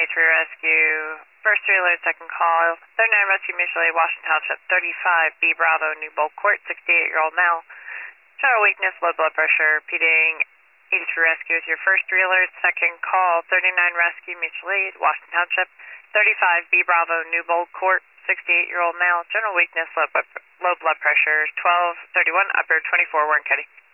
Rescue. First 3 alert, second call. 39 Rescue Mutual Aid, Washington Township. 35 B Bravo, New Bolt Court. 68-year-old male. General weakness, low blood pressure. Repeating 83 Rescue is your first 3 alert, second call. 39 Rescue Mutual Aid, Washington Township. 35 B Bravo, New Bolt Court. 68-year-old male. General weakness, low blood pressure. 1231 upper 24 Warren County.